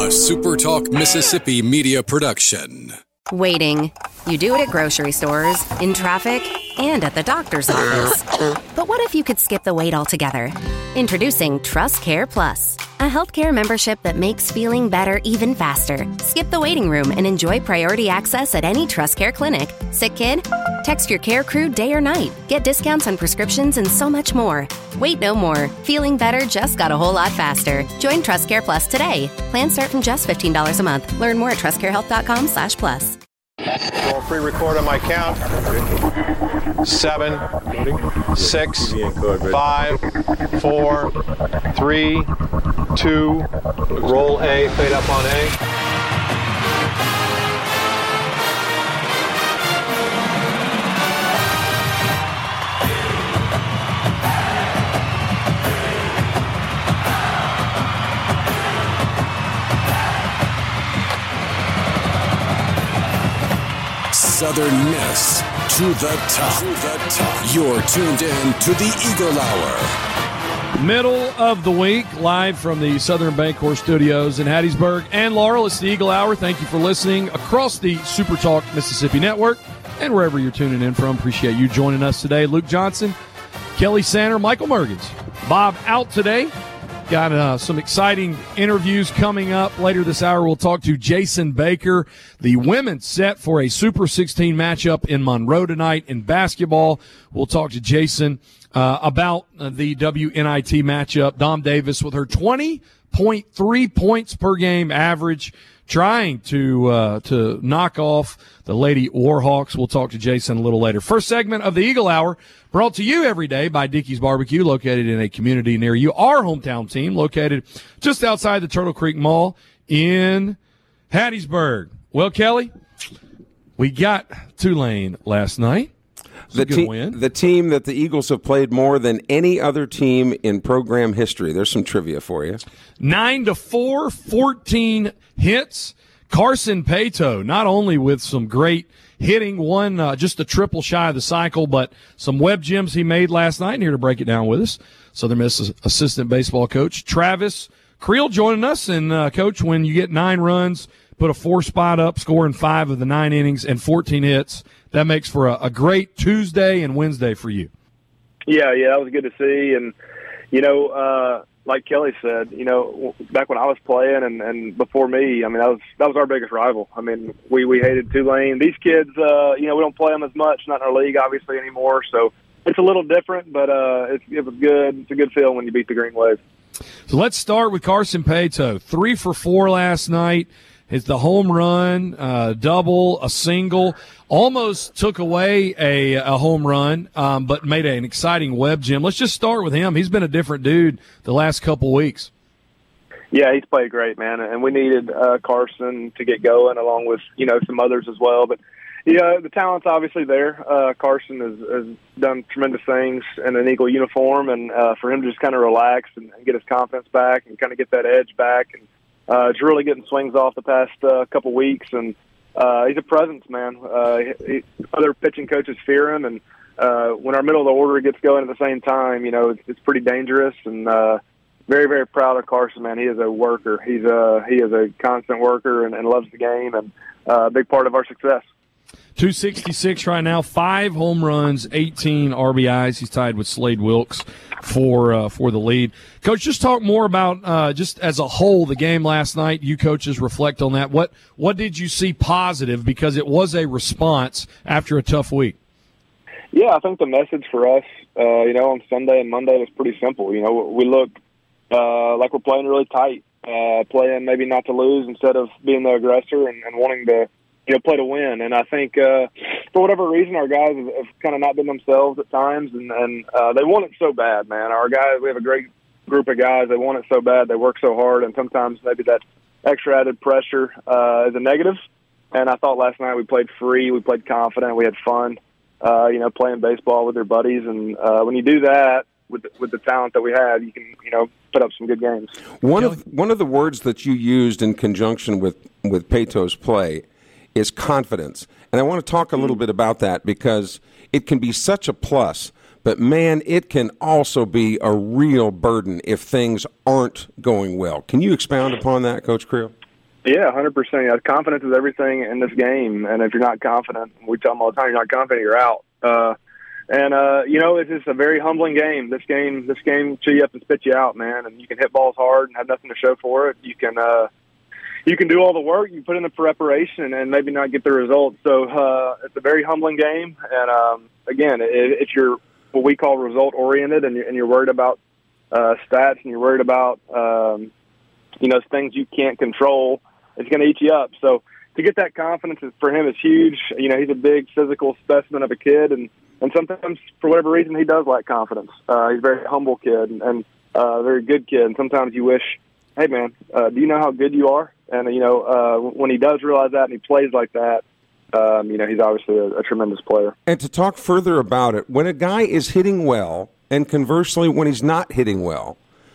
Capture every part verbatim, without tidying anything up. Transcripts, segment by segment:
A Super Talk Mississippi media production. Waiting. You do it at grocery stores, in traffic, and at the doctor's office. But what if you could skip the wait altogether? Introducing Trust Care Plus, a healthcare membership that makes feeling better even faster. Skip the waiting room and enjoy priority access at any Trust Care clinic. Sick kid? Text your care crew day or night. Get discounts on prescriptions and so much more. Wait no more. Feeling better just got a whole lot faster. Join Trust Care Plus today. Plans start from just fifteen dollars a month. Learn more at trustcarehealth.com slash plus. I'll pre-record on my count. Seven, six, five, four, three, two, roll A, fade up on A. Southern Miss to the top. To the top. You're tuned in to the Eagle Hour. Middle of the week, live from the Southern Bancorp Studios in Hattiesburg. And Laurel, it's the Eagle Hour. Thank you for listening across the Super Talk Mississippi Network and wherever you're tuning in from. Appreciate you joining us today. Luke Johnson, Kelly Sander, Michael Mergens. Bob out today. Got uh, some exciting interviews coming up later this hour. We'll talk to Jason Baker. The women set for a Super sixteen matchup in Monroe tonight in basketball. We'll talk to Jason uh, about uh, the W N I T matchup. Dom Davis with her twenty point three points per game average, trying to uh, to knock off the Lady Warhawks. We'll talk to Jason a little later. First segment of the Eagle Hour, brought to you every day by Dickey's Barbecue, located in a community near you. Our hometown team, located just outside the Turtle Creek Mall in Hattiesburg. Well, Kelly, we got Tulane last night. The, te- the team that the Eagles have played more than any other team in program history. There's some trivia for you. Nine to four, fourteen hits. Carson Paetow, not only with some great hitting, one uh, just a triple shy of the cycle, but some web gems he made last night. And here to break it down with us, Southern Miss assistant baseball coach Travis Creel joining us. And, uh, Coach, when you get nine runs, put a four spot up, scoring five of the nine innings and fourteen hits, that makes for a, a great Tuesday and Wednesday for you. Yeah, yeah, that was good to see. And, you know, uh, like Kelly said, you know, back when I was playing and, and before me, I mean, that was that was our biggest rival. I mean, we, we hated Tulane. These kids, uh, you know, we don't play them as much, not in our league, obviously, anymore. So it's a little different, but uh, it's, it was good. It's a good feeling when you beat the Green Wave. So let's start with Carson Paetow. Three for four last night. It's the home run, uh, double, a single. Almost took away a, a home run, um, but made an exciting web gem. Let's just start with him. He's been a different dude the last couple weeks. Yeah, he's played great, man, and we needed uh, Carson to get going, along with you know some others as well. But yeah, the talent's obviously there. Uh, Carson has, has done tremendous things in an Eagle uniform, and uh, for him to just kind of relax and, and get his confidence back and kind of get that edge back, and uh, it's really getting swings off the past uh, couple weeks, and uh, he's a presence, man. Uh, he, he, other pitching coaches fear him, and uh, when our middle of the order gets going at the same time, you know, it's, it's pretty dangerous, and uh, very, very proud of Carson, man. He is a worker. He's a, he is a constant worker and, and loves the game, and uh, a big part of our success. two sixty-six right now, five home runs, eighteen R B Is. He's tied with Slade Wilkes for uh, for the lead. Coach, just talk more about uh, just as a whole the game last night. You coaches reflect on that. What what did you see positive, because it was a response after a tough week? Yeah, I think the message for us, uh, you know, on Sunday and Monday was pretty simple. You know, we looked uh, like we're playing really tight, uh, playing maybe not to lose instead of being the aggressor and, and wanting to, you know, play to win. And I think uh, for whatever reason, our guys have, have kind of not been themselves at times, and, and uh, they want it so bad, man. Our guys, we have a great group of guys. They want it so bad. They work so hard, and sometimes maybe that extra added pressure uh, is a negative. And I thought last night we played free. We played confident. We had fun, uh, you know, playing baseball with their buddies. And uh, when you do that with the, with the talent that we have, you can, you know, put up some good games. One of one of the words that you used in conjunction with, with Paetow's play is confidence. And I want to talk a little bit about that, because it can be such a plus, but, man, it can also be a real burden if things aren't going well. Can you expound upon that, Coach Creel? Yeah, one hundred percent. Yeah, confidence is everything in this game, and if you're not confident, we tell them all the time, you're not confident, you're out. Uh, and uh, you know, it's just a very humbling game. This game, this game, chew you up and spit you out, man. And you can hit balls hard and have nothing to show for it. You can, uh, you can do all the work, you put in the preparation, and maybe not get the results. So uh, it's a very humbling game. And um, again, if you're what we call result oriented, and you're, and you're worried about uh, stats, and you're worried about um, you know things you can't control, it's going to eat you up. So to get that confidence is, for him is huge. You know, he's a big physical specimen of a kid, and, and sometimes for whatever reason he does lack confidence. Uh, he's a very humble kid and, and uh, a very good kid. And sometimes you wish, hey man, uh, do you know how good you are? And you know, uh, when he does realize that and he plays like that, um, you know, he's obviously a, a tremendous player. And to talk further about it, when a guy is hitting well, and conversely when he's not hitting well,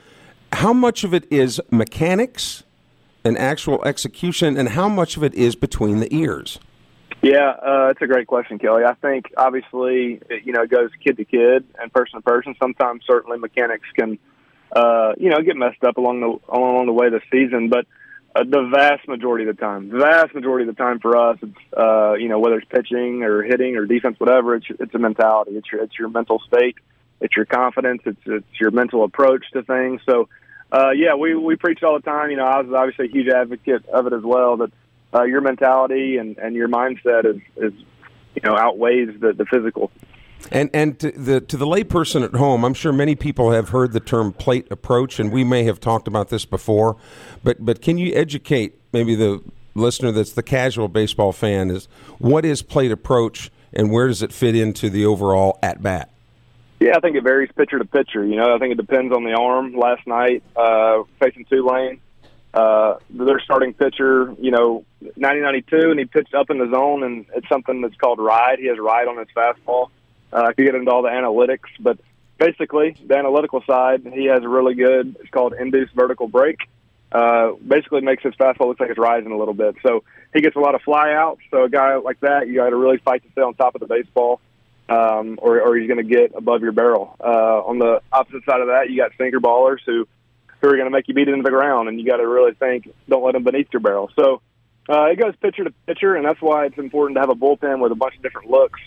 how much of it is mechanics and actual execution, and how much of it is between the ears? Yeah, uh, it's a great question, Kelly. I think obviously, you know, it goes kid to kid and person to person. Sometimes certainly mechanics can, uh, you know, get messed up along the along the way of the season. But uh, the vast majority of the time, the vast majority of the time for us, it's uh, you know, whether it's pitching or hitting or defense, whatever, it's it's a mentality. It's your it's your mental state. It's your confidence. It's it's your mental approach to things. So. Uh, yeah, we, we preach all the time. You know, I was obviously a huge advocate of it as well, that uh, your mentality and, and your mindset is, is, you know, outweighs the, the physical. And and to the to the layperson at home, I'm sure many people have heard the term plate approach, and we may have talked about this before, but but can you educate maybe the listener that's the casual baseball fan, is what is plate approach and where does it fit into the overall at-bat? Yeah, I think it varies pitcher to pitcher. You know, I think it depends on the arm. Last night, uh, facing Tulane, uh, their starting pitcher, you know, ninety ninety-two, and he pitched up in the zone, and it's something that's called ride. He has ride on his fastball. Uh, I could get into all the analytics, but basically, the analytical side, he has a really good, it's called induced vertical break. Uh, basically makes his fastball look like it's rising a little bit. So he gets a lot of fly outs. So a guy like that, you got to really fight to stay on top of the baseball. Um, or, or he's going to get above your barrel. Uh, on the opposite side of that, you got sinker ballers who, who are going to make you beat it into the ground, and you got to really think, don't let them beneath your barrel. So uh, it goes pitcher to pitcher, and that's why it's important to have a bullpen with a bunch of different looks.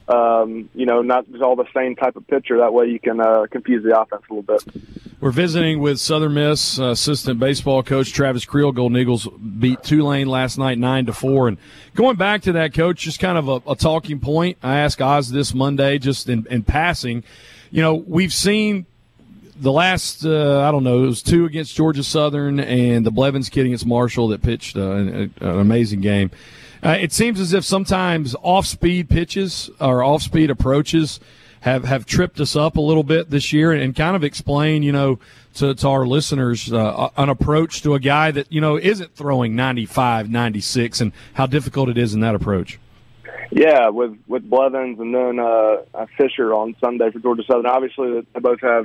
Um, you know, not just all the same type of pitcher. That way you can uh, confuse the offense a little bit. We're visiting with Southern Miss uh, assistant baseball coach Travis Creel. Golden Eagles beat Tulane last night nine to four. And going back to that, Coach, just kind of a, a talking point. I asked Oz this Monday, just in, in passing. You know, we've seen the last, uh, I don't know, it was two against Georgia Southern and the Blevins kid against Marshall that pitched uh, an, an amazing game. Uh, it seems as if sometimes off-speed pitches or off-speed approaches have, have tripped us up a little bit this year, and kind of explain, you know, to, to our listeners uh, an approach to a guy that, you know, isn't throwing ninety-five, ninety-six, and how difficult it is in that approach. Yeah, with, with Blevins and then uh, Fisher on Sunday for Georgia Southern. Obviously, they both have,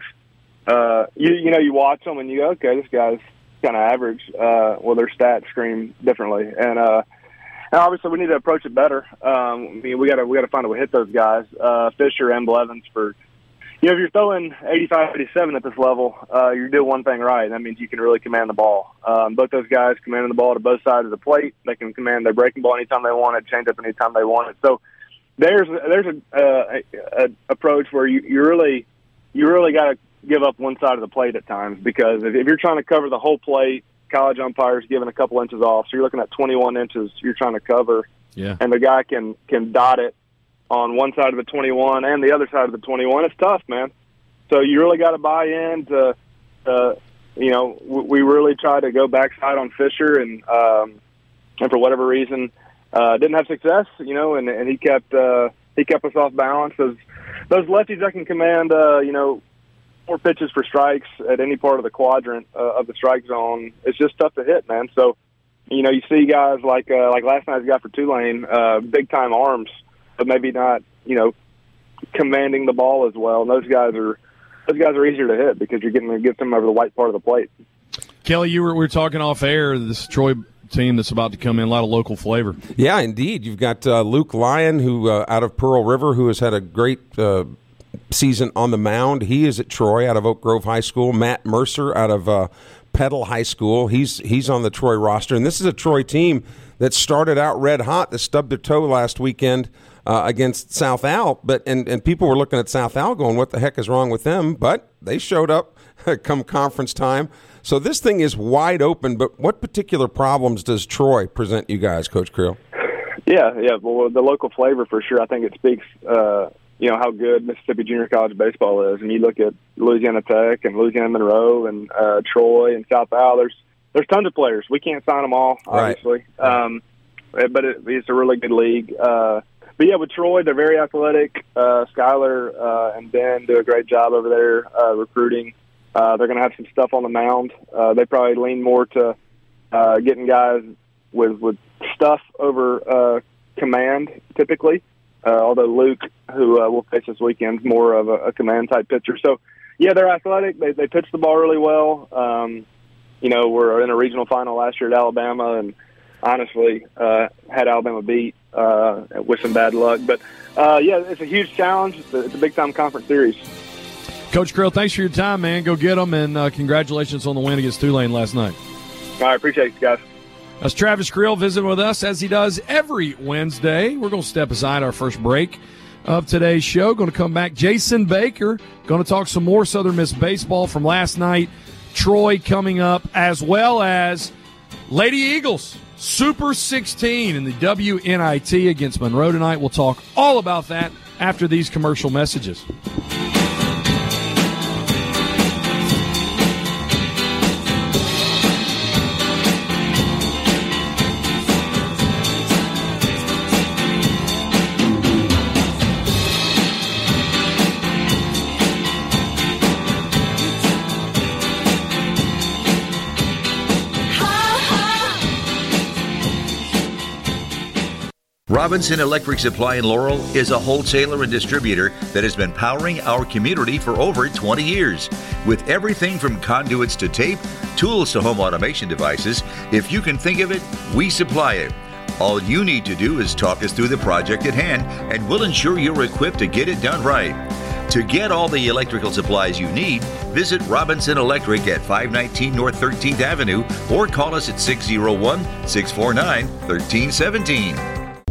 uh, you, you know, you watch them and you go, okay, this guy's kind of average. Uh, well, their stats scream differently. And, uh, And obviously, we need to approach it better. Um, I mean, we got to we got to find a way to hit those guys, uh, Fisher and Blevins. For you know, if you're throwing eighty-five, eighty-seven at this level, uh, you're doing one thing right. That means you can really command the ball. Um, both those guys commanding the ball to both sides of the plate. They can command their breaking ball anytime they want it, change up anytime they want it. So there's there's a, uh, a, a approach where you, you really you really got to give up one side of the plate at times, because if, if you're trying to cover the whole plate. College umpires giving a couple inches off, so you're looking at twenty-one inches you're trying to cover, yeah. And the guy can can dot it on one side of the twenty-one and the other side of the twenty-one. It's tough, man. So you really got to buy in to, uh, you know, we really tried to go backside on Fisher, and um, and for whatever reason uh, didn't have success, you know, and, and he kept uh, he kept us off balance. Those those lefties that can command, uh, you know. Four pitches for strikes at any part of the quadrant uh, of the strike zone. It's just tough to hit, man. So, you know, you see guys like uh, like last night's guy for Tulane, uh, big time arms, but maybe not, you know, commanding the ball as well. And those guys are those guys are easier to hit because you're getting to get them over the white part of the plate. Kelly, you were we were talking off air. This Troy team that's about to come in, a lot of local flavor. Yeah, indeed. You've got uh, Luke Lyon, who uh, out of Pearl River, who has had a great. Uh, season on the mound. He is at Troy out of Oak Grove High School. Matt Mercer out of uh, Petal High School. He's he's on the Troy roster, and this is a Troy team that started out red hot. That stubbed their toe last weekend uh, against South Al, but and, and people were looking at South Al going, what the heck is wrong with them? But they showed up come conference time. So this thing is wide open, but what particular problems does Troy present you guys, Coach Creel? Yeah, yeah. Well, the local flavor for sure. I think it speaks, uh, you know, how good Mississippi Junior College baseball is. And you look at Louisiana Tech and Louisiana Monroe and uh, Troy and South Al. There's there's tons of players. We can't sign them all, obviously. Right. Um, but it, it's a really good league. Uh, but yeah, with Troy, they're very athletic. Uh, Skyler uh, and Ben do a great job over there uh, recruiting. Uh, they're going to have some stuff on the mound. Uh, they probably lean more to uh, getting guys with with stuff over uh, command, typically. Uh, although Luke, who uh, will pitch this weekend, is more of a, a command-type pitcher. So, yeah, they're athletic. They, they pitch the ball really well. Um, you know, we're in a regional final last year at Alabama, and honestly uh, had Alabama beat uh, with some bad luck. But, uh, yeah, it's a huge challenge. It's a, it's a big-time conference series. Coach Creel, thanks for your time, man. Go get them, and uh, congratulations on the win against Tulane last night. All right, appreciate you guys. That's Travis Creel visiting with us, as he does every Wednesday. We're going to step aside our first break of today's show. Going to come back. Jason Baker going to talk some more Southern Miss baseball from last night. Troy coming up, as well as Lady Eagles, Super sixteen in the W N I T against Monroe tonight. We'll talk all about that after these commercial messages. Robinson Electric Supply in Laurel is a wholesaler and distributor that has been powering our community for over twenty years. With everything from conduits to tape, tools to home automation devices, if you can think of it, we supply it. All you need to do is talk us through the project at hand, and we'll ensure you're equipped to get it done right. To get all the electrical supplies you need, visit Robinson Electric at five nineteen North thirteenth Avenue or call us at six oh one, six four nine, one three one seven.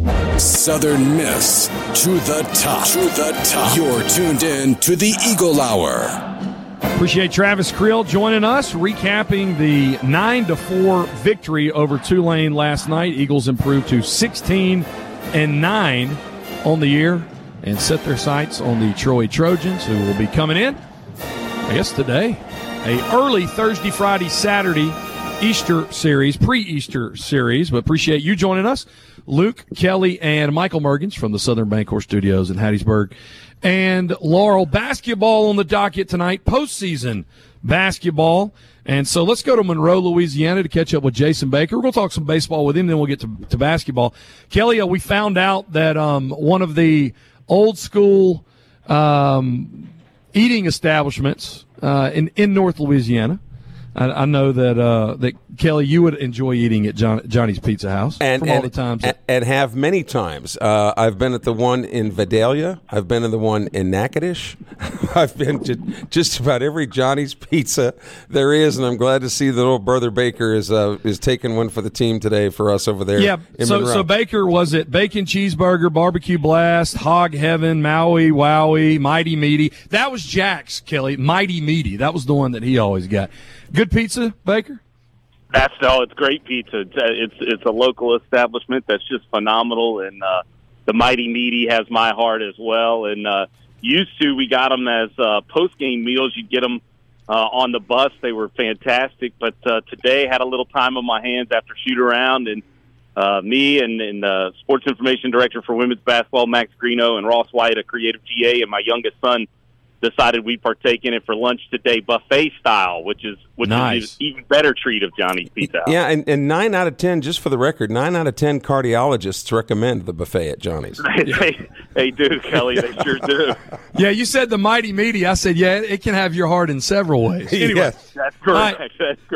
Southern Miss to the top. To the top. You're tuned in to the Eagle Hour. Appreciate Travis Creel joining us, recapping the nine to four victory over Tulane last night. Eagles improved to sixteen and nine on the year and set their sights on the Troy Trojans, who will be coming in, I guess, today. A early Thursday, Friday, Saturday Easter series, pre-Easter series. But appreciate you joining us. Luke, Kelly, and Michael Mergens from the Southern Bancorp Studios in Hattiesburg. And Laurel, basketball on the docket tonight, postseason basketball. And so let's go to Monroe, Louisiana to catch up with Jason Baker. We're going to talk some baseball with him, then we'll get to, to basketball. Kelly, uh, we found out that um, one of the old school um, eating establishments uh, in, in North Louisiana, I, I know that uh, that Kelly, you would enjoy eating at John, Johnny's Pizza House and, from and, all the times. And, and have many times. Uh, I've been at the one in Vidalia. I've been at the one in Natchitoches. I've been to just about every Johnny's Pizza there is, and I'm glad to see that old brother Baker is uh, is taking one for the team today for us over there. Yeah, in so Monroe. so Baker, was it bacon cheeseburger, barbecue blast, hog heaven, Maui, wowie, mighty meaty? That was Jack's, Kelly, mighty meaty. That was the one that he always got. Good pizza, Baker? That's no, it's great pizza. It's it's, it's a local establishment that's just phenomenal, and uh, the Mighty Meaty has my heart as well. And uh, used to, we got them as uh, post-game meals. You'd get them uh, on the bus. They were fantastic. But uh, today, had a little time on my hands after shoot-around, and uh, me and, and the sports information director for women's basketball, Max Greeno, and Ross White, a creative G A, and my youngest son, decided we'd partake in it for lunch today, buffet style, which is which nice. is an even better treat of Johnny's Pizza House. Yeah, and, and nine out of ten, just for the record, nine out of ten cardiologists recommend the buffet at Johnny's. they, they do, Kelly. They sure do. Yeah, you said the mighty meaty. I said, yeah, it can have your heart in several ways. Anyway, Yes. That's correct. Right. That's correct. Let's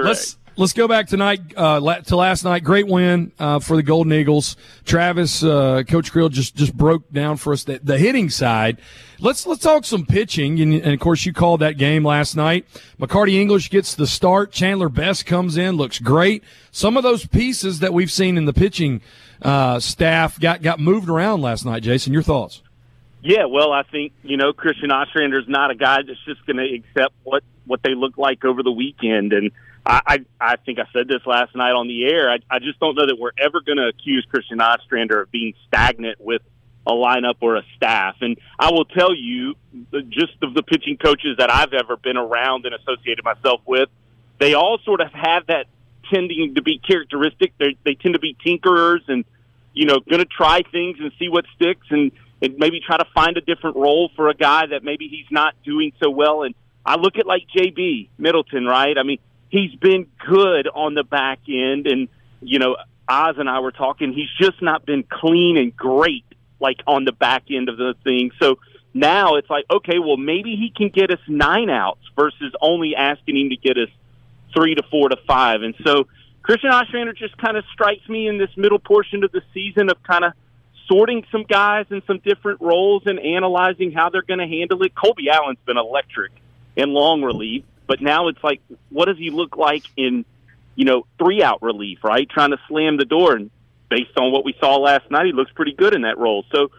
Let's go back tonight uh, to last night. Great win uh, for the Golden Eagles. Travis, uh, Coach Creel just, just broke down for us the, the hitting side. Let's let's talk some pitching. And, and, of course, you called that game last night. McCarty English gets the start. Chandler Best comes in, looks great. Some of those pieces that we've seen in the pitching uh, staff got, got moved around last night. Jason, your thoughts? Yeah, well, I think, you know, Christian Ostrander's not a guy that's just going to accept what, what they look like over the weekend. And I, I, I think I said this last night on the air. I, I just don't know that we're ever going to accuse Christian Ostrander of being stagnant with a lineup or a staff. And I will tell you, just of the pitching coaches that I've ever been around and associated myself with, they all sort of have that tending to be characteristic. They they tend to be tinkerers and, you know, going to try things and see what sticks and, and maybe try to find a different role for a guy that maybe he's not doing so well. And I look at like J B Middleton, right? I mean, he's been good on the back end. And, you know, Oz and I were talking, he's just not been clean and great, like on the back end of the thing. So now it's like, okay, well, maybe he can get us nine outs versus only asking him to get us three to four to five. And so Christian Ostrander just kind of strikes me in this middle portion of the season of kind of sorting some guys in some different roles and analyzing how they're going to handle it. Colby Allen's been electric in long relief, but now it's like, what does he look like in, you know, three out relief, right? Trying to slam the door. And based on what we saw last night, he looks pretty good in that role. So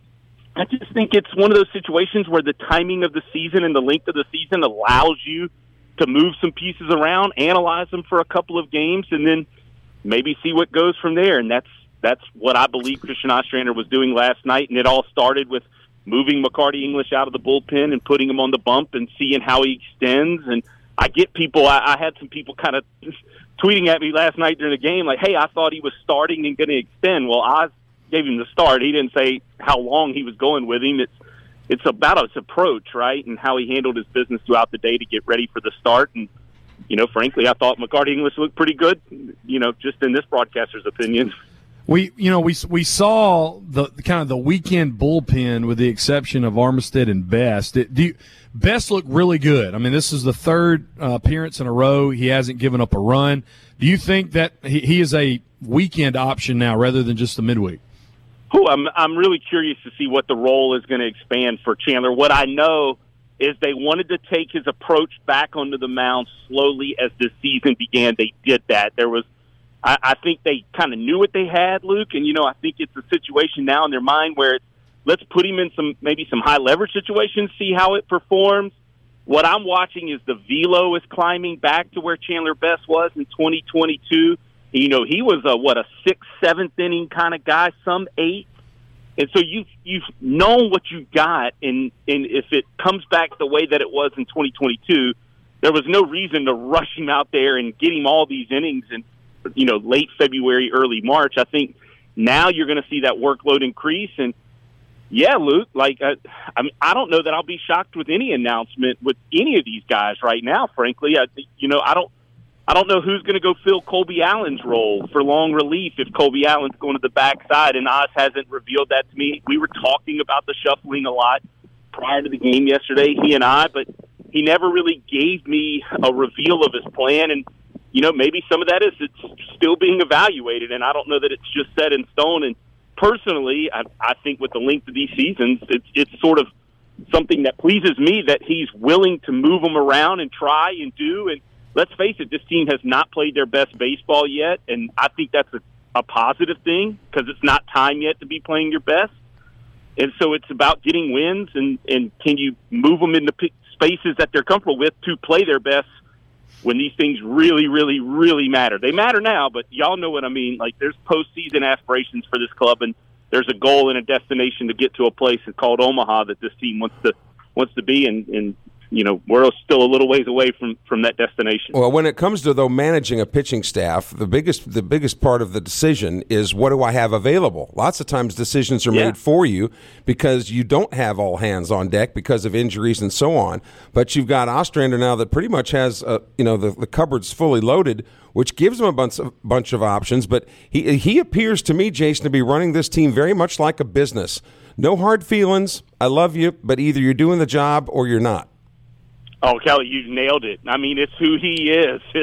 I just think it's one of those situations where the timing of the season and the length of the season allows you to move some pieces around, analyze them for a couple of games, and then maybe see what goes from there. And that's that's what I believe Christian Ostrander was doing last night. And it all started with moving McCarty English out of the bullpen and putting him on the bump and seeing how he extends. And I get people, I, I had some people kind of tweeting at me last night during the game, like, hey, I thought he was starting and going to extend. Well, Oz gave him the start. He didn't say how long he was going with him. It's it's about his approach, right, and how he handled his business throughout the day to get ready for the start. And, you know, frankly, I thought McCarty English looked pretty good, you know, just in this broadcaster's opinion. We, you know, we we saw the kind of the weekend bullpen with the exception of Armistead and Best. It, do you, Best looked really good. I mean, this is the third uh, appearance in a row. He hasn't given up a run. Do you think that he, he is a weekend option now rather than just the midweek? Oh, I'm I'm really curious to see what the role is going to expand for Chandler. What I know is they wanted to take his approach back onto the mound slowly as the season began. They did that. There was, I, I think they kind of knew what they had, Luke, and, you know, I think it's a situation now in their mind where it's, let's put him in some maybe some high leverage situations, see how it performs. What I'm watching is the velo is climbing back to where Chandler Best was in twenty twenty-two. You know, he was a, what, a sixth, seventh inning kind of guy, some eighth. And so you've, you've known what you got, and, and if it comes back the way that it was in twenty twenty-two, there was no reason to rush him out there and get him all these innings in, you know, late February, early March. I think now you're going to see that workload increase. And, yeah, Luke, like, I, I mean, I don't know that I'll be shocked with any announcement with any of these guys right now, frankly. I, you know, I don't, I don't know who's going to go fill Colby Allen's role for long relief if Colby Allen's going to the backside, and Oz hasn't revealed that to me. We were talking about the shuffling a lot prior to the game yesterday, he and I, but he never really gave me a reveal of his plan. And, you know, maybe some of that is it's still being evaluated, and I don't know that it's just set in stone. And personally, I, I think with the length of these seasons, it's, it's sort of something that pleases me that he's willing to move them around and try and do. And let's face it, this team has not played their best baseball yet, and I think that's a, a positive thing because it's not time yet to be playing your best. And so it's about getting wins, and, and can you move them into p- spaces that they're comfortable with to play their best when these things really, really, really matter. They matter now, but y'all know what I mean. Like, there's postseason aspirations for this club, and there's a goal and a destination to get to a place called Omaha that this team wants to wants to be in. And you know, we're still a little ways away from, from that destination. Well, when it comes to, though, managing a pitching staff, the biggest the biggest part of the decision is what do I have available? Lots of times decisions are yeah. made for you because you don't have all hands on deck because of injuries and so on. But you've got Ostrander now that pretty much has, uh, you know, the, the cupboard's fully loaded, which gives him a bunch of, bunch of options. But he he appears to me, Jason, to be running this team very much like a business. No hard feelings. I love you, but either you're doing the job or you're not. Oh, Kelly, you nailed it. I mean, it's who he is. It's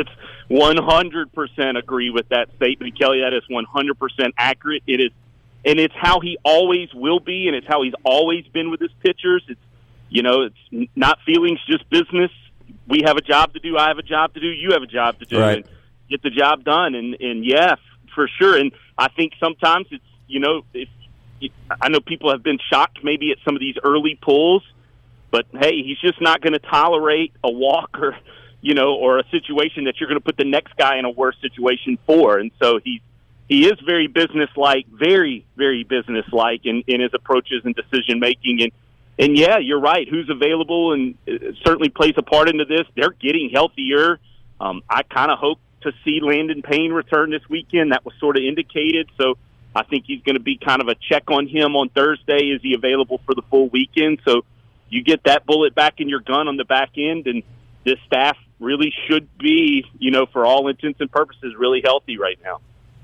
one hundred percent agree with that statement, Kelly. That is one hundred percent accurate. It is, and it's how he always will be, and it's how he's always been with his pitchers. It's, you know, it's not feelings, just business. We have a job to do. I have a job to do. You have a job to do. Right. And get the job done. And, and yeah, for sure. And I think sometimes it's, you know, if, I know people have been shocked maybe at some of these early pulls, but hey, he's just not going to tolerate a walk or, you know, or a situation that you're going to put the next guy in a worse situation for. And so he's, he is very businesslike, very, very businesslike in, in his approaches and decision making. And, and yeah, you're right. Who's available and it certainly plays a part into this. They're getting healthier. Um, I kind of hope to see Landon Payne return this weekend. That was sort of indicated. So I think he's going to be kind of a check on him on Thursday. Is he available for the full weekend? So you get that bullet back in your gun on the back end, and this staff really should be, you know, for all intents and purposes, really healthy right now.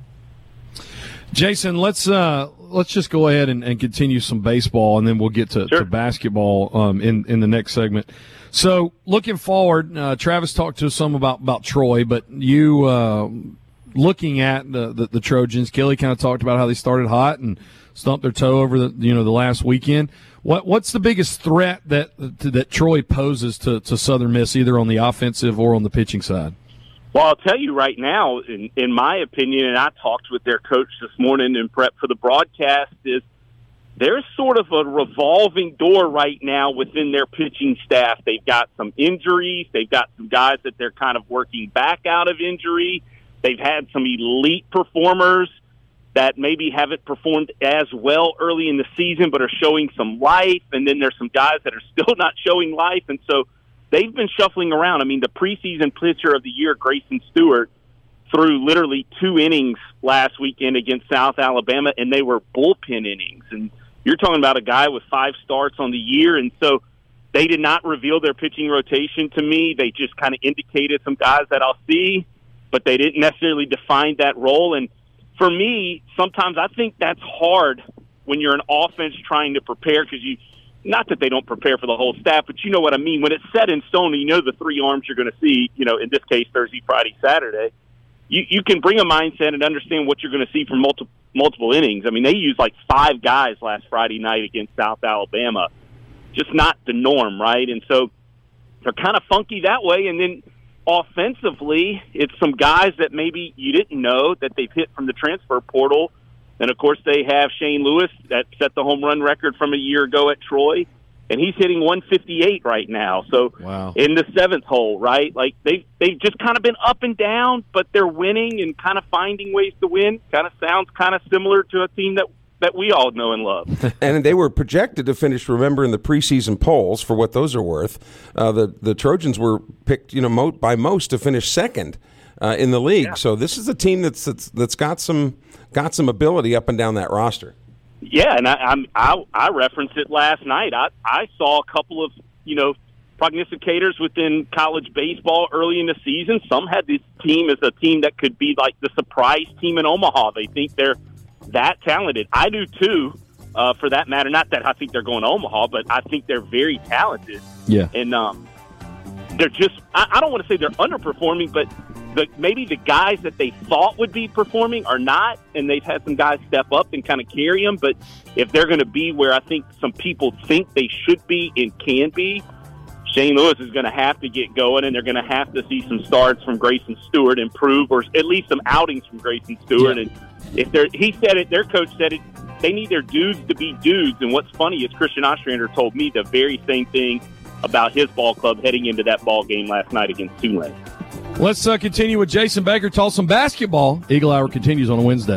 Jason, let's uh, let's just go ahead and, and continue some baseball, and then we'll get to, sure. to basketball um, in in the next segment. So, looking forward, uh, Travis talked to us some about, about Troy, but you uh, looking at the, the, the Trojans, Kelly kind of talked about how they started hot and stumped their toe over the you know the last weekend. What what's the biggest threat that that Troy poses to, to Southern Miss, either on the offensive or on the pitching side? Well, I'll tell you right now, in, in my opinion, and I talked with their coach this morning in prep for the broadcast, is there's sort of a revolving door right now within their pitching staff. They've got some injuries. They've got some guys that they're kind of working back out of injury. They've had some elite performers that maybe haven't performed as well early in the season but are showing some life, and then there's some guys that are still not showing life. And so they've been shuffling around. I mean, the preseason pitcher of the year, Grayson Stewart, threw literally two innings last weekend against South Alabama, and they were bullpen innings. And you're talking about a guy with five starts on the year, and so they did not reveal their pitching rotation to me. They just kind of indicated some guys that I'll see, but they didn't necessarily define that role. And for me, sometimes I think that's hard when you're an offense trying to prepare, because you – not that they don't prepare for the whole staff, but you know what I mean. When it's set in stone and you know the three arms you're going to see, you know, in this case, Thursday, Friday, Saturday, you, you can bring a mindset and understand what you're going to see from multiple multiple innings. I mean, they used like five guys last Friday night against South Alabama. Just not the norm, right? And so they're kind of funky that way. And then offensively, it's some guys that maybe you didn't know that they've hit from the transfer portal. And, of course, they have Shane Lewis that set the home run record from a year ago at Troy, and he's hitting one fifty-eight right now. So wow. In the seventh hole, right? Like they've, they've just kind of been up and down, but they're winning and kind of finding ways to win. Kind of sounds kind of similar to a team that, that we all know and love. And they were projected to finish, remember, in the preseason polls, for what those are worth. Uh, the, the Trojans were picked, you know, mo- by most to finish second uh, in the league. Yeah. So this is a team that's, that's that's got some got some ability up and down that roster. Yeah, and I, I'm, I I referenced it last night. I I saw a couple of you know prognosticators within college baseball early in the season. Some had this team as a team that could be like the surprise team in Omaha. They think they're that talented. I do too, uh, for that matter. Not that I think they're going to Omaha, but I think they're very talented. Yeah, and um, they're just. I, I don't want to say they're underperforming, but. The, maybe the guys that they thought would be performing are not, and they've had some guys step up and kind of carry them. But if they're going to be where I think some people think they should be and can be, Shane Lewis is going to have to get going, and they're going to have to see some starts from Grayson Stewart improve, or at least some outings from Grayson Stewart. Yeah. And if they're, he said it, their coach said it, they need their dudes to be dudes. And what's funny is Christian Ostrander told me the very same thing about his ball club heading into that ball game last night against Tulane. Let's uh, continue with Jason Baker. Talk some basketball. Eagle Hour continues on a Wednesday.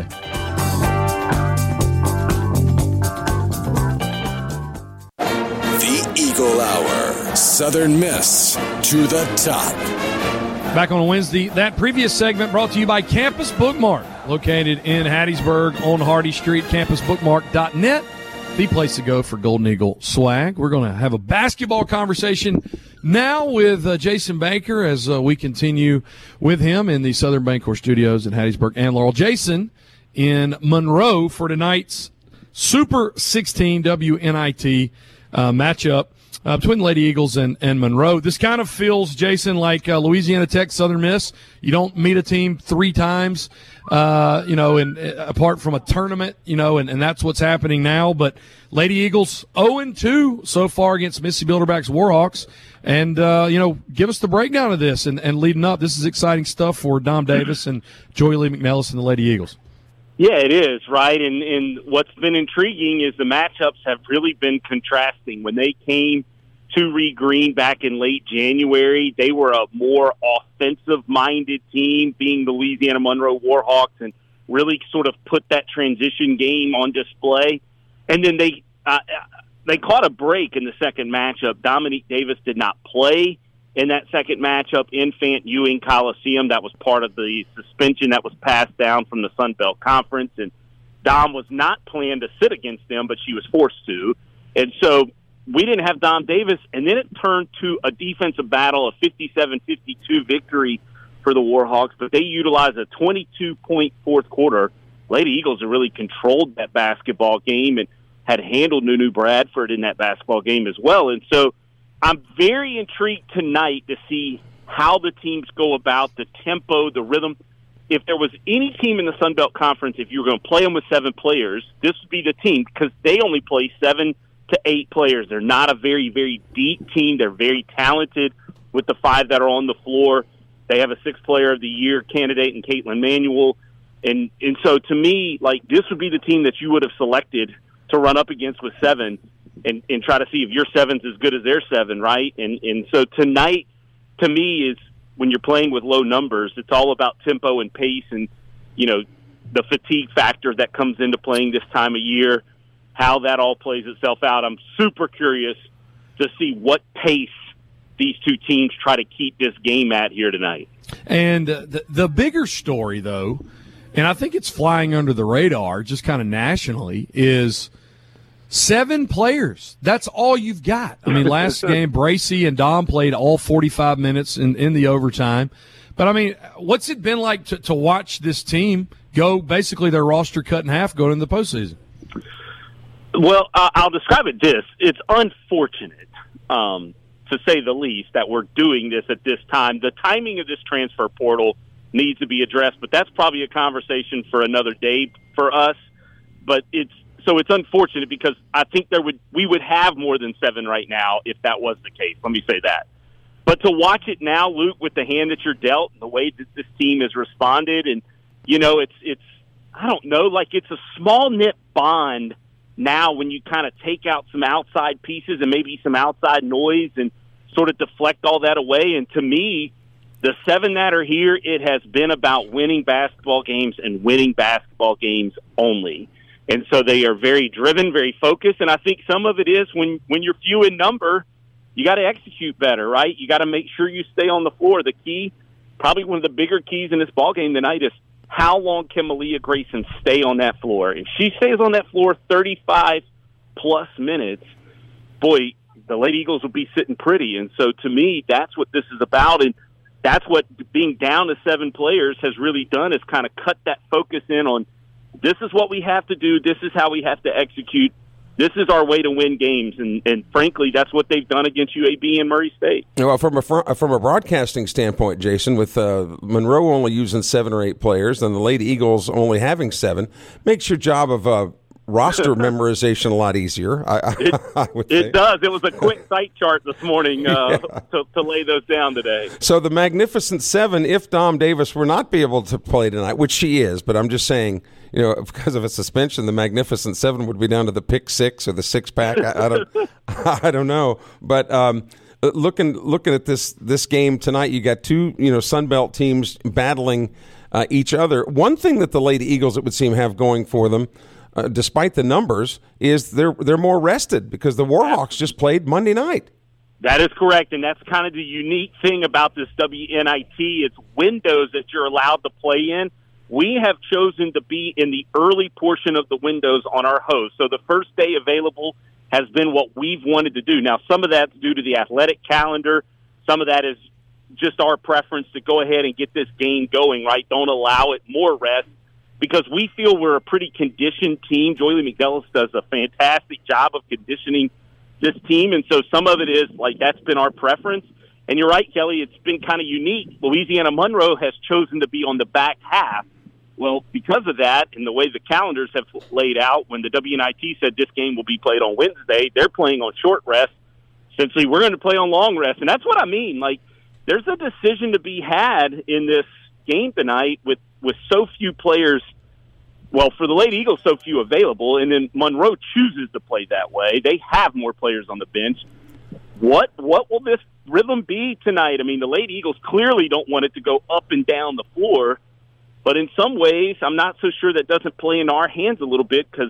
The Eagle Hour. Southern Miss to the top. Back on a Wednesday. That previous segment brought to you by Campus Bookmark, located in Hattiesburg on Hardy Street. campus bookmark dot net, the place to go for Golden Eagle swag. We're going to have a basketball conversation now with uh, Jason Baker as uh, we continue with him in the Southern Bancorp Studios in Hattiesburg and Laurel. Jason in Monroe for tonight's Super sixteen W N I T uh, matchup Uh, between the Lady Eagles and, and Monroe. This kind of feels, Jason, like uh, Louisiana Tech, Southern Miss. You don't meet a team three times, uh, you know, and uh, apart from a tournament, you know, and, and that's what's happening now. But Lady Eagles oh and two so far against Mississippi Elderbacks Warhawks. And, uh, you know, give us the breakdown of this and, and leading up. This is exciting stuff for Dom Davis and Joy Lee McNellis and the Lady Eagles. Yeah, it is, right? And, and what's been intriguing is the matchups have really been contrasting. When they came to Reed Green back in late January, they were a more offensive-minded team, being the Louisiana Monroe Warhawks, and really sort of put that transition game on display. And then they uh, they caught a break in the second matchup. Dominique Davis did not play in that second matchup in Fant Ewing Coliseum. That was part of the suspension that was passed down from the Sun Belt Conference. And Dom was not planned to sit against them, but she was forced to. And so we didn't have Dom Davis, and then it turned to a defensive battle, a fifty-seven fifty-two victory for the Warhawks, but they utilized a twenty-two point fourth quarter. Lady Eagles have really controlled that basketball game and had handled Nunu Bradford in that basketball game as well. And so I'm very intrigued tonight to see how the teams go about the tempo, the rhythm. If there was any team in the Sun Belt Conference, if you were going to play them with seven players, this would be the team, because they only play seven to eight players. They're not a very, very deep team. They're very talented with the five that are on the floor. They have a sixth player of the year candidate in Caitlin Manuel. And and so to me, like, this would be the team that you would have selected to run up against with seven and, and try to see if your seven's as good as their seven, right? And and so tonight, to me, is when you're playing with low numbers, it's all about tempo and pace and, you know, the fatigue factor that comes into playing this time of year, how that all plays itself out. I'm super curious to see what pace these two teams try to keep this game at here tonight. And uh, the, the bigger story, though, and I think it's flying under the radar just kind of nationally, is seven players. That's all you've got. I mean, last game, Bracy and Dom played all forty-five minutes in, in the overtime. But, I mean, what's it been like to, to watch this team go basically their roster cut in half going into the postseason? Well, uh, I'll describe it this. It's unfortunate, um, to say the least, that we're doing this at this time. The timing of this transfer portal needs to be addressed, but that's probably a conversation for another day for us. But it's so it's unfortunate because I think there would we would have more than seven right now if that was the case. Let me say that. But to watch it now, Luke, with the hand that you're dealt and the way that this team has responded, and you know, it's it's I don't know, like it's a small knit bond now when you kind of take out some outside pieces and maybe some outside noise and sort of deflect all that away. And to me, the seven that are here, it has been about winning basketball games and winning basketball games only. And so they are very driven, very focused. And I think some of it is when, when you're few in number, you got to execute better, right? You got to make sure you stay on the floor. The key, probably one of the bigger keys in this ball game tonight is how long can Malia Grayson stay on that floor? If she stays on that floor thirty-five plus minutes, boy, the Lady Eagles will be sitting pretty. And so to me, that's what this is about. And that's what being down to seven players has really done, is kind of cut that focus in on this is what we have to do. This is how we have to execute. This is our way to win games. And, and frankly, that's what they've done against U A B and Murray State. Well, from a from a broadcasting standpoint, Jason, with uh, Monroe only using seven or eight players and the Lady Eagles only having seven, makes your job of uh, roster memorization a lot easier. I, it I would it think. does. It was a quick site chart this morning uh, Yeah. to, to lay those down today. So the Magnificent Seven, if Dom Davis were not be able to play tonight, which she is, but I'm just saying, you know, because of a suspension, the Magnificent Seven would be down to the pick six or the six pack. I, I don't, I don't know. But um, looking looking at this this game tonight, you got two, you know, Sun Belt teams battling uh, each other. One thing that the Lady Eagles, it would seem, have going for them, Uh, despite the numbers, is they're they're more rested because the Warhawks just played Monday night. That is correct, and that's kind of the unique thing about this W N I T. It's windows that you're allowed to play in. We have chosen to be in the early portion of the windows on our host. So the first day available has been what we've wanted to do. Now, some of that's due to the athletic calendar. Some of that is just our preference to go ahead and get this game going, right? Don't allow it more rest, because we feel we're a pretty conditioned team. Joy Lee McNellis does a fantastic job of conditioning this team. And so some of it is like that's been our preference. And you're right, Kelly, it's been kind of unique. Louisiana Monroe has chosen to be on the back half. Well, because of that and the way the calendars have laid out, when the W N I T said this game will be played on Wednesday, they're playing on short rest. Essentially, we're going to play on long rest. And that's what I mean. Like, there's a decision to be had in this game tonight with, with so few players. Well, for the Lady Eagles, so few available. And then Monroe chooses to play that way. They have more players on the bench. What what will this rhythm be tonight? I mean, the Lady Eagles clearly don't want it to go up and down the floor. But in some ways, I'm not so sure that doesn't play into our hands a little bit because,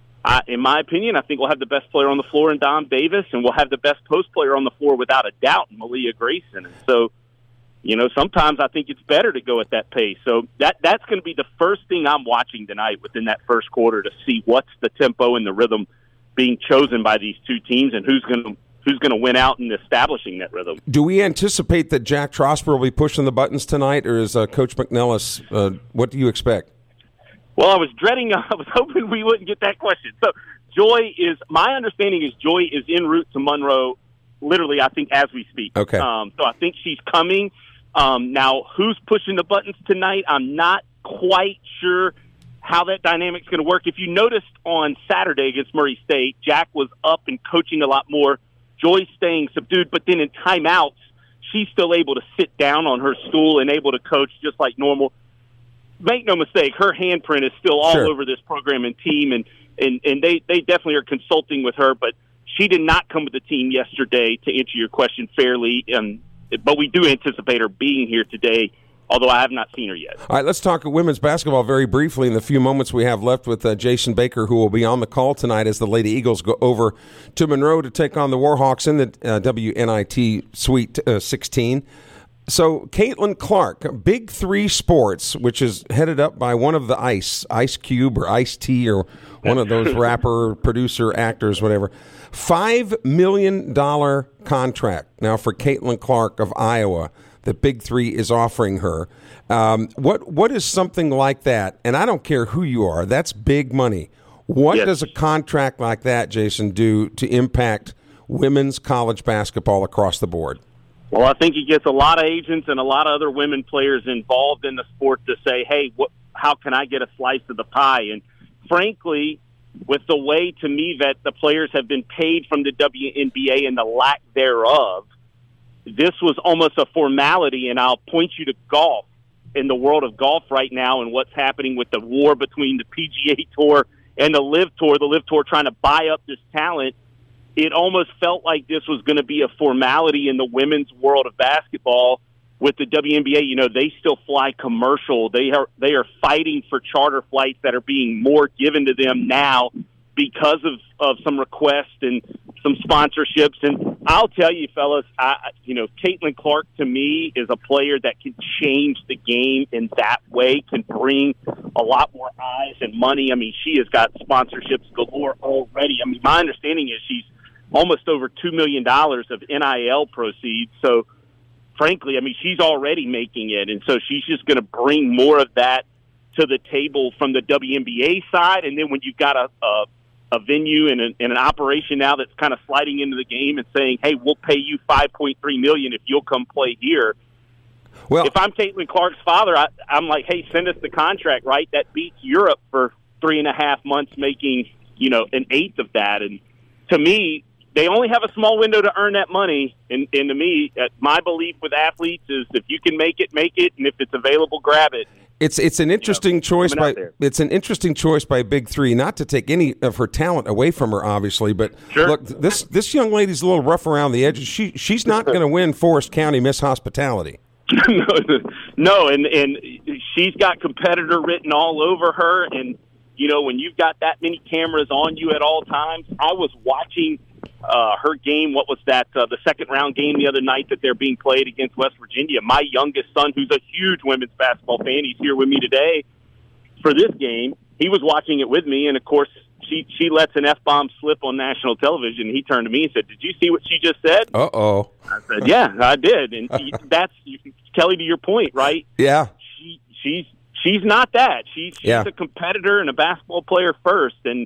in my opinion, I think we'll have the best player on the floor in Dom Davis, and we'll have the best post player on the floor without a doubt in Malia Grayson. And so, you know, sometimes I think it's better to go at that pace. So that that's going to be the first thing I'm watching tonight within that first quarter to see what's the tempo and the rhythm being chosen by these two teams and who's going to who's going to win out in establishing that rhythm. Do we anticipate that Jack Trosper will be pushing the buttons tonight, or is uh, Coach McNellis, uh, what do you expect? Well, I was dreading, I was hoping we wouldn't get that question. So Joy is, my understanding is Joy is en route to Monroe, literally, I think, as we speak. Okay. Um, so I think she's coming. Um, now, who's pushing the buttons tonight? I'm not quite sure how that dynamic's going to work. If you noticed on Saturday against Murray State, Jack was up and coaching a lot more. Joy's staying subdued, but then in timeouts, she's still able to sit down on her stool and able to coach just like normal. Make no mistake, her handprint is still all Sure. over this program and team, and, and, and they, they definitely are consulting with her, but she did not come with the team yesterday, to answer your question fairly, um, but we do anticipate her being here today, although I have not seen her yet. All right, let's talk women's basketball very briefly in the few moments we have left with uh, Jason Baker, who will be on the call tonight as the Lady Eagles go over to Monroe to take on the Warhawks in the uh, W N I T Sweet uh, sixteen. So, Caitlin Clark, Big Three Sports, which is headed up by one of the Ice, Ice Cube or Ice T or one of those rapper, producer, actors, whatever. Five million dollars contract now for Caitlin Clark of Iowa that Big Three is offering her. Um, what What is something like that? And I don't care who you are, that's big money. What Yes. does a contract like that, Jason, do to impact women's college basketball across the board? Well, I think he gets a lot of agents and a lot of other women players involved in the sport to say, hey, what, how can I get a slice of the pie? And frankly, with the way, to me, that the players have been paid from the W N B A and the lack thereof, this was almost a formality, and I'll point you to golf, in the world of golf right now and what's happening with the war between the P G A Tour and the LIV Tour, the LIV Tour trying to buy up this talent. It almost felt like this was going to be a formality in the women's world of basketball. With the W N B A, you know, they still fly commercial. They are they are fighting for charter flights that are being more given to them now because of, of some requests and some sponsorships. And I'll tell you, fellas, I, you know, Caitlin Clark to me is a player that can change the game in that way, can bring a lot more eyes and money. I mean, she has got sponsorships galore already. I mean, my understanding is she's almost over two million dollars of N I L proceeds. So, frankly, I mean, she's already making it, and so she's just going to bring more of that to the table from the W N B A side. And then when you've got a a, a venue and, a, and an operation now that's kind of sliding into the game and saying, hey, we'll pay you five point three million dollars if you'll come play here. Well, if I'm Caitlin Clark's father, I, I'm like, hey, send us the contract, right? That beats Europe for three and a half months making, you know, an eighth of that. And to me, they only have a small window to earn that money, and, and to me, uh, my belief with athletes is if you can make it, make it, and if it's available, grab it. It's it's an interesting you know, choice by there. it's an interesting choice by Big Three. Not to take any of her talent away from her, obviously, but Sure. look, this this young lady's a little rough around the edges. She she's not going to win Forest County Miss Hospitality. no, no, and and she's got competitor written all over her, and you know when you've got that many cameras on you at all times. I was watching uh, her game. What was that? Uh, the second round game the other night that they're being played against West Virginia. My youngest son, who's a huge women's basketball fan, he's here with me today for this game. He was watching it with me, and of course, she she lets an F-bomb slip on national television. He turned to me and said, "Did you see what she just said?" Uh oh. I said, "Yeah, I did." And that's Kelly, to your point, right? Yeah. She she's she's not that. She's she's Yeah. a competitor and a basketball player first. And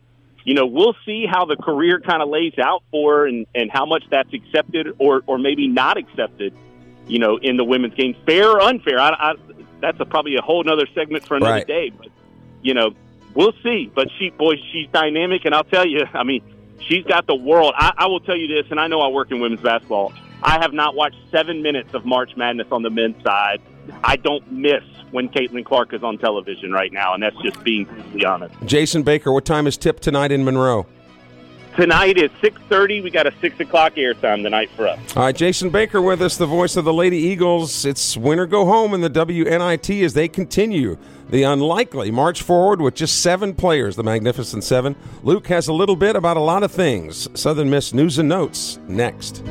you know, we'll see how the career kind of lays out for her and, and how much that's accepted or, or maybe not accepted, you know, in the women's game. Fair or unfair, I, I, that's a, probably a whole other segment for another right. day. But, you know, we'll see. But, she, boy, she's dynamic, and I'll tell you, I mean, she's got the world. I, I will tell you this, and I know I work in women's basketball. I have not watched seven minutes of March Madness on the men's side. I don't miss when Caitlin Clark is on television right now, and that's just being completely honest. Jason Baker, what time is tip tonight in Monroe? Tonight is six thirty. We got a six o'clock airtime tonight for us. All right, Jason Baker with us, the voice of the Lady Eagles. It's win or go home in the W N I T as they continue the unlikely march forward with just seven players, the Magnificent Seven. Luke has a little bit about a lot of things. Southern Miss News and Notes next.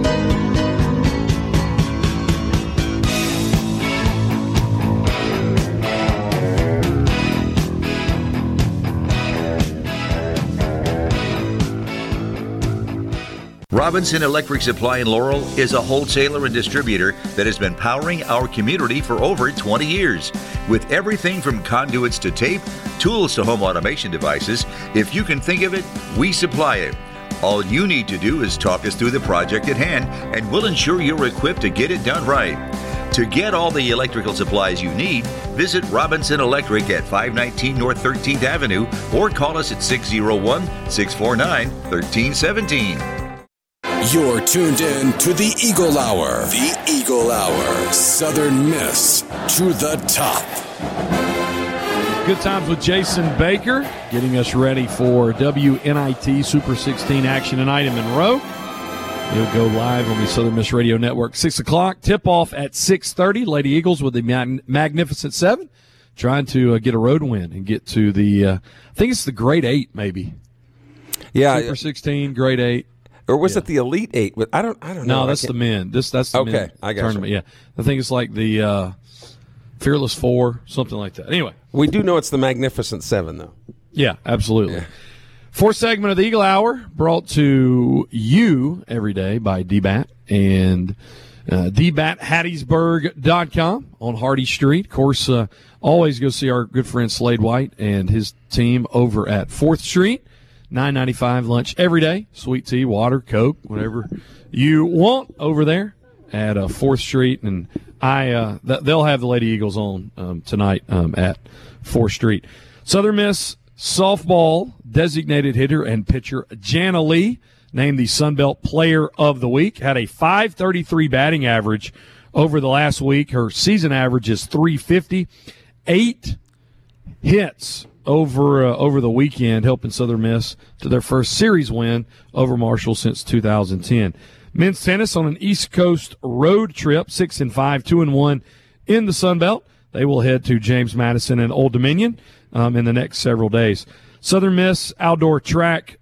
Robinson Electric Supply in Laurel is a wholesaler and distributor that has been powering our community for over twenty years. With everything from conduits to tape, tools to home automation devices, if you can think of it, we supply it. All you need to do is talk us through the project at hand, and we'll ensure you're equipped to get it done right. To get all the electrical supplies you need, visit Robinson Electric at five nineteen North thirteenth Avenue or call us at six oh one, six four nine, one three one seven. You're tuned in to the Eagle Hour. The Eagle Hour. Southern Miss to the top. Good times with Jason Baker, getting us ready for W N I T Super sixteen action tonight in Monroe. He'll go live on the Southern Miss Radio Network, six o'clock. Tip-off at six thirty. Lady Eagles with the Mag- Magnificent Seven, trying to uh, get a road win and get to the, uh, I think it's the grade eight, maybe. Yeah. Super sixteen, grade eight. Or was yeah. it the Elite Eight? I don't. I don't know. No, that's the men. This that's the okay. men I got tournament. you. Yeah, I think it's like the uh, Fearless Four, something like that. Anyway, we do know it's the Magnificent Seven, though. Yeah, absolutely. Yeah. Fourth segment of the Eagle Hour brought to you every day by D BAT and uh, D bat hattiesburg dot com on Hardy Street. Of course, uh, always go see our good friend Slade White and his team over at fourth Street. nine ninety-five lunch every day. Sweet tea, water, Coke, whatever you want over there at uh, fourth Street. And I uh, th- they'll have the Lady Eagles on um, tonight um, at fourth Street. Southern Miss softball designated hitter and pitcher Jana Lee, named the Sun Belt Player of the Week, had a five thirty-three batting average over the last week. Her season average is three fifty. Eight hits over uh, over the weekend, helping Southern Miss to their first series win over Marshall since two thousand ten. Men's tennis on an East Coast road trip, six and five, two and one in the Sun Belt. They will head to James Madison and Old Dominion um, in the next several days. Southern Miss outdoor track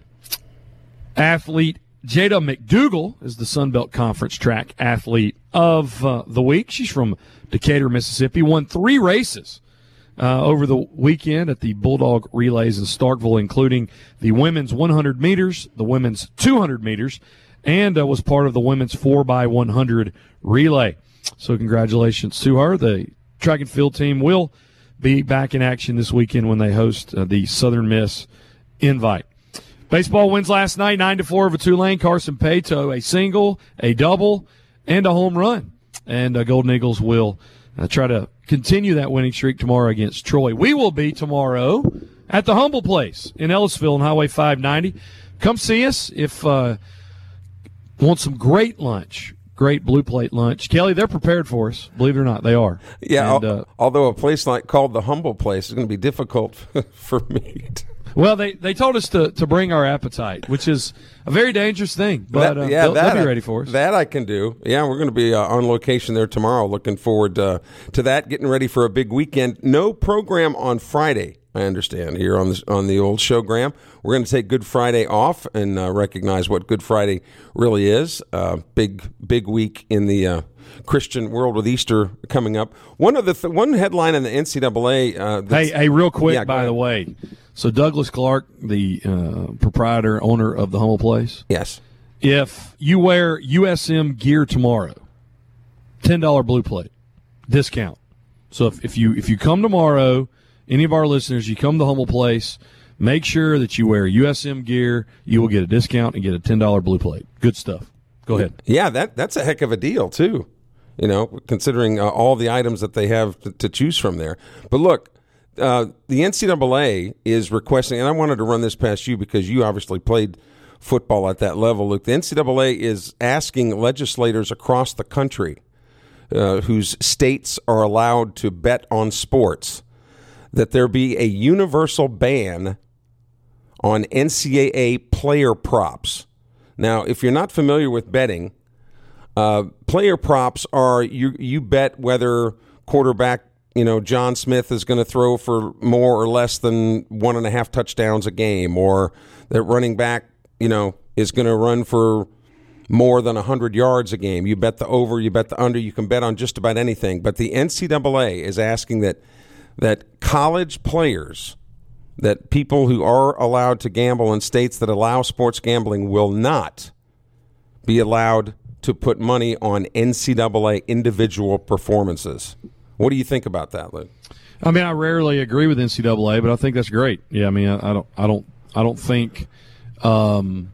athlete Jada McDougal is the Sun Belt Conference track athlete of uh, the week. She's from Decatur, Mississippi. Won three races Uh, over the weekend at the Bulldog Relays in Starkville, including the women's one hundred meters, the women's two hundred meters, and uh, was part of the women's four by one hundred relay. So congratulations to her. The track and field team will be back in action this weekend when they host uh, the Southern Miss Invite. Baseball wins last night, nine to four over Tulane. Carson Pato, a single, a double, and a home run. And uh, Golden Eagles will uh, try to continue that winning streak tomorrow against Troy. We will be tomorrow at the Humble Place in Ellisville on Highway five ninety. Come see us if uh, want some great lunch, great blue plate lunch. Kelly, they're prepared for us. Believe it or not, they are. Yeah, and, uh, although a place like called the Humble Place is going to be difficult for me to Well, they, they told us to, to bring our appetite, which is a very dangerous thing. But that, uh, yeah, they'll, that, they'll be ready for us. That I can do. Yeah, we're going to be uh, on location there tomorrow. Looking forward uh, to that. Getting ready for a big weekend. No program on Friday, I understand, here on the, on the old showgram. We're going to take Good Friday off and uh, recognize what Good Friday really is. Uh, big, big week in the uh, Christian world with Easter coming up. One of the th- one headline in the N C double A. Uh, hey, hey, real quick, yeah, by the way. So Douglas Clark, the uh, proprietor, owner of the Humble Place. Yes. If you wear U S M gear tomorrow, ten dollars blue plate discount. So if, if you if you come tomorrow, any of our listeners, you come to Humble Place, make sure that you wear U S M gear. You will get a discount and get a ten dollars Blue Plate. Good stuff. Go ahead. Yeah, that that's a heck of a deal, too, you know, considering uh, all the items that they have to, to choose from there. But look, uh, the N C double A is requesting, and I wanted to run this past you because you obviously played football at that level. Look, the N C double A is asking legislators across the country uh, whose states are allowed to bet on sports that there be a universal ban on N C double A player props. Now, if you're not familiar with betting, uh, player props are you you bet whether quarterback, you know, John Smith is going to throw for more or less than one and a half touchdowns a game, or that running back, you know, is going to run for more than one hundred yards a game. You bet the over, you bet the under, you can bet on just about anything. But the N C double A is asking that that college players, that people who are allowed to gamble in states that allow sports gambling will not be allowed to put money on N C double A individual performances. What do you think about that, Lou? I mean, I rarely agree with N C double A, but I think that's great. Yeah, I mean, I, I don't, I don't, I don't think. Um,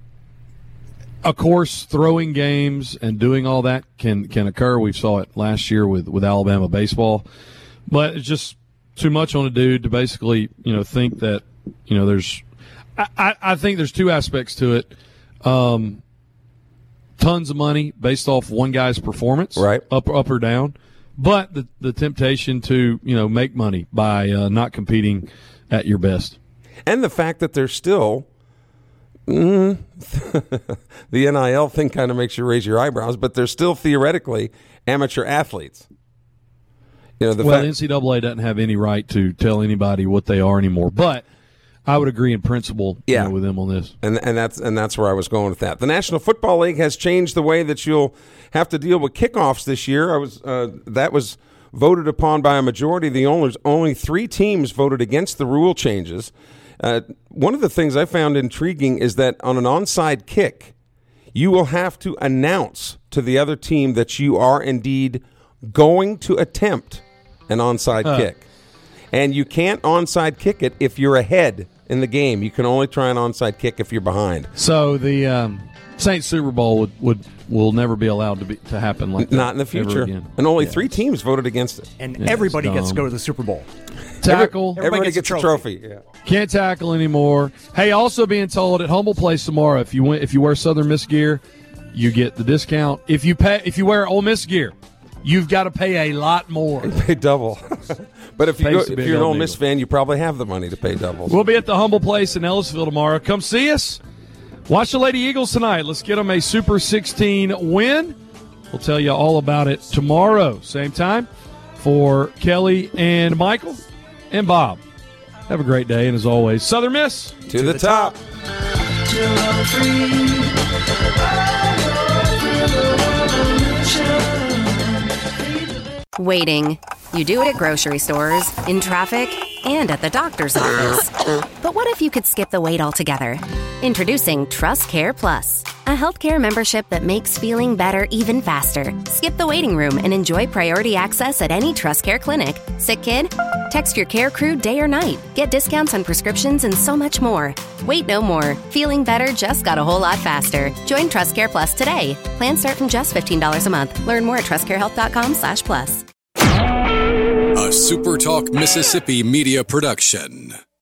of course, throwing games and doing all that can can occur. We saw it last year with with Alabama baseball, but it's just too much on a dude to basically, you know, think that, you know, there's. I, I, I think there's two aspects to it. Um, tons of money based off one guy's performance, right? Up, up or down. But the, the temptation to, you know, make money by uh, not competing at your best. And the fact that there's still mm, the N I L thing kind of makes you raise your eyebrows, but they're still theoretically amateur athletes. You know, the well, fact- the N C double A doesn't have any right to tell anybody what they are anymore. But I would agree in principle yeah. you know, with them on this. And and that's and that's where I was going with that. The National Football League has changed the way that you'll have to deal with kickoffs this year. I was uh, that was voted upon by a majority. The owners, only three teams voted against the rule changes. Uh, one of the things I found intriguing is that on an onside kick, you will have to announce to the other team that you are indeed going to attempt an onside huh. kick. And you can't onside kick it if you're ahead in the game. You can only try an onside kick if you're behind. So the um, Saints Super Bowl would, would will never be allowed to be to happen like that. Not in the future. And only yeah. three teams voted against it. And yeah, everybody gets to go to the Super Bowl. Tackle. Everybody, everybody gets, gets a trophy. trophy. Yeah. Can't tackle anymore. Hey, also being told at Humble Place tomorrow, if you win, if you wear Southern Miss gear, you get the discount. If you pay, if you wear Ole Miss gear, you've got to pay a lot more. You pay double. But if, you go, if you're an Ole Miss fan, you probably have the money to pay double. We'll be at the Humble Place in Ellisville tomorrow. Come see us. Watch the Lady Eagles tonight. Let's get them a Super sixteen win. We'll tell you all about it tomorrow. Same time for Kelly and Michael and Bob. Have a great day. And as always, Southern Miss. To, to the, the top. top. Waiting. You do it at grocery stores, in traffic, and at the doctor's office. But what if you could skip the wait altogether? Introducing Trust Care Plus, a healthcare membership that makes feeling better even faster. Skip the waiting room and enjoy priority access at any Trust Care clinic. Sick kid? Text your care crew day or night. Get discounts on prescriptions and so much more. Wait no more. Feeling better just got a whole lot faster. Join Trust Care Plus today. Plans start from just fifteen dollars a month. Learn more at trustcarehealth.com slash plus. A SuperTalk Mississippi media production.